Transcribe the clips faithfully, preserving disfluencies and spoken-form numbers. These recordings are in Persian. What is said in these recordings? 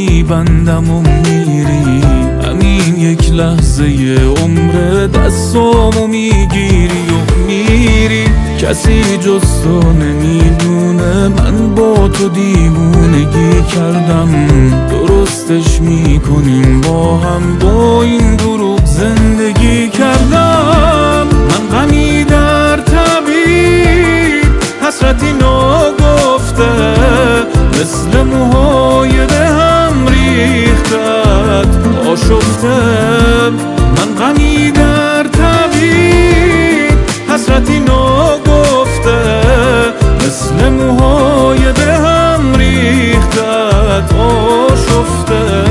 میبندم و میری، همین یک لحظه عمر دستامو میگیری و میری. کسی جز تو نمیدونه من با تو دیوونگی کردم، درستش میکنیم با هم، با این دروغ زندگی کردم. من غمی در طبیب، حسرتی ناگفته، مثل موهای دهم ریختت آشفته. من غمی در طبیب، حسرتی ناگفته، مثل موهای دهم ریختت آشفته.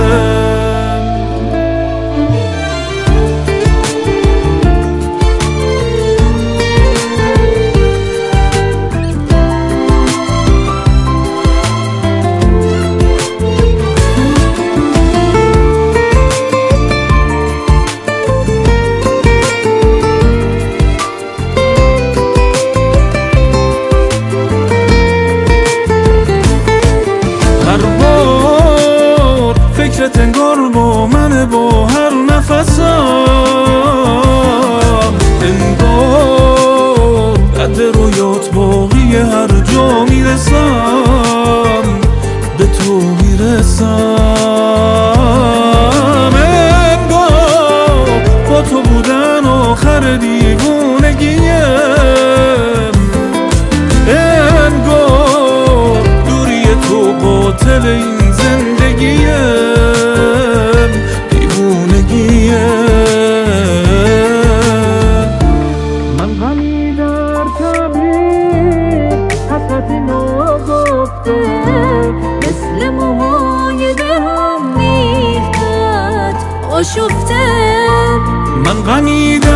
فکرت انگار با من با هر نفسم، انگار قد رویات باقی، هر جا میرسم به تو میرسم. انگار با تو بودن آخر دیوونگیم، انگار دوری تو قاتل این زندگیم. مثل موهای دهم ریختت آشفته. من غمی